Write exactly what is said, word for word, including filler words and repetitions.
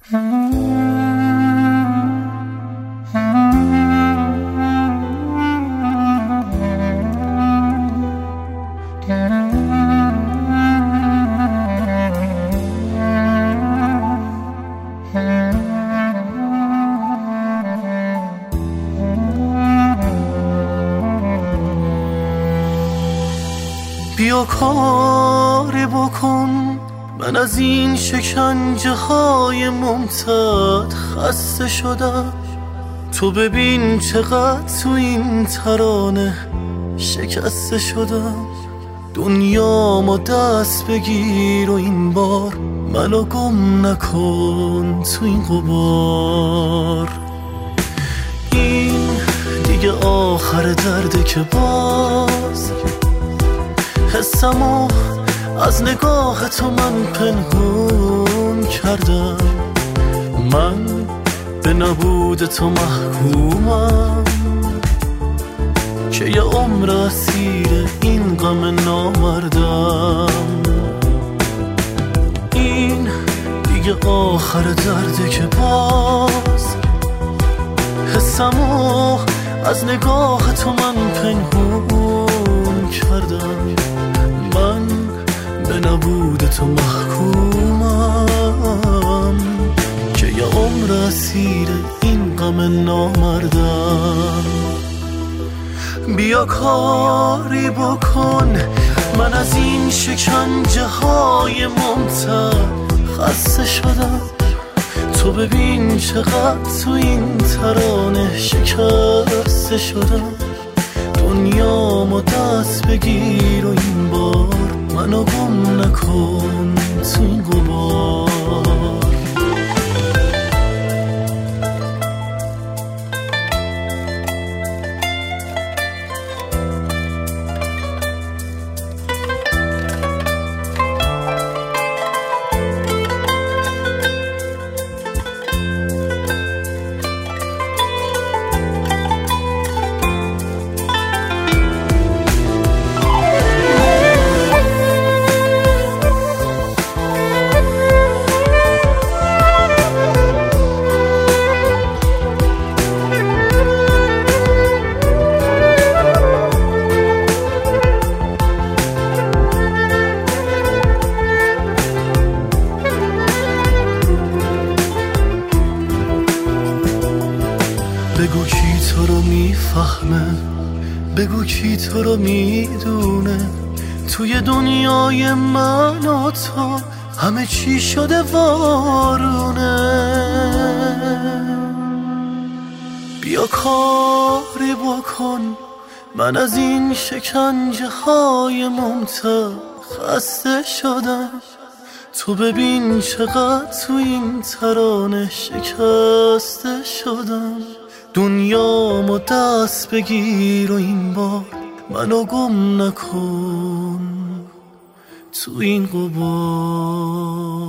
بیا کاری بکن، من از این شکنجه های ممتد خسته شدم. تو ببین چقدر تو این ترانه شکسته شدم. دنیامو دست بگیر و این بار منو گم نکن تو این غبار. این دیگه آخر درده که باز حسمو از نگاه تو من پنهون کردم. من به نبود تو محکومم که یه عمر اسیر این غم نامردم. این دیگه آخر درده که باز حسمو از نگاه تو من پنهون کردم. من به نبود تو محکومم که یه عمر اسیر این غم نامردم. بیا کاری بکن، من از این شکنجه های ممتد خسته شدم. تو ببین چقدر تو این ترانه شکسته شدم. دنیامو دست بگیر و این بار منو گم نکن تو این غبار. بگو کی تو رو میفهمه، بگو کی تو رو میدونه. توی دنیای من و تو همه چی شده وارونه. بیا کاری بکن، من از این شکنجه های ممتد خسته شدم. تو ببین چقدر تو این ترانه شکسته شدم. دنیامو دست بگیر و این بار منو گم نکن تو این غبار.